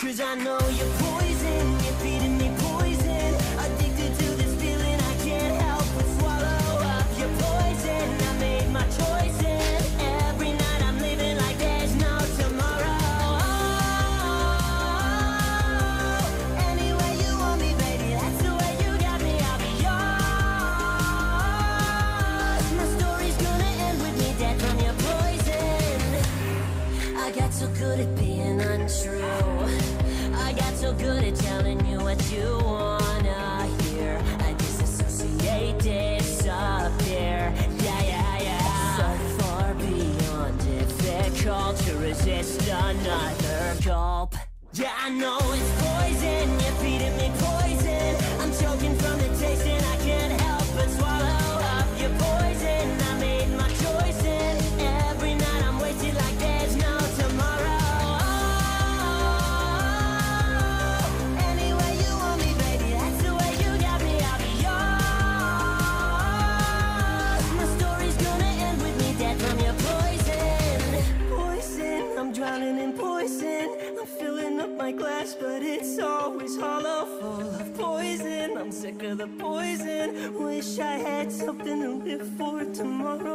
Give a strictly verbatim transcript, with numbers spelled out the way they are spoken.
Cause I know you're poison, you're feeding me poison. Addicted to this feeling, I can't help but swallow up your poison. I made my choices. Every night I'm living like there's no tomorrow. Oh, any way you want me, baby, that's the way you got me. I'll be yours. My story's gonna end with me dead from your poison. I got so good at being untrue. I got so good at telling you what you wanna hear. I disassociate, disappear. Yeah, yeah, yeah. So far beyond difficult to resist another gulp. Yeah, I know it's poison, you're feeding me poison. I'm choking from the taste and I can't help but swallow up your poison. I made my choices. Every night I'm wasted like there's no tomorrow. Drowning in poison, I'm filling up my glass, but it's always hollow, full of poison. I'm sick of the poison, wish I had something to live for tomorrow.